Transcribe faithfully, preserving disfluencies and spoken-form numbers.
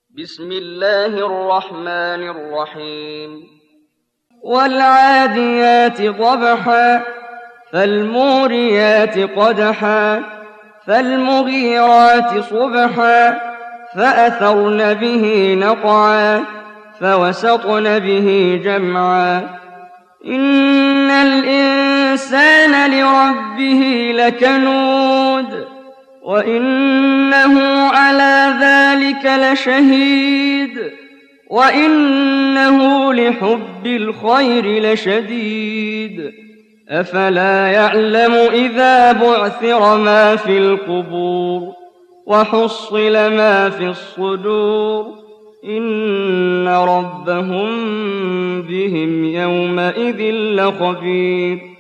بسم الله الرحمن الرحيم والعاديات ضبحا فالموريات قدحا فالمغيرات صبحا فأثرن به نقعا فوسطن به جمعا إن الإنسان لربه لكنود وإنه على ذلك لشهيد وإنه لحب الخير لشديد أفلا يعلم إذا بعثر ما في القبور وحصل ما في الصدور إن ربهم بهم يومئذ لخبير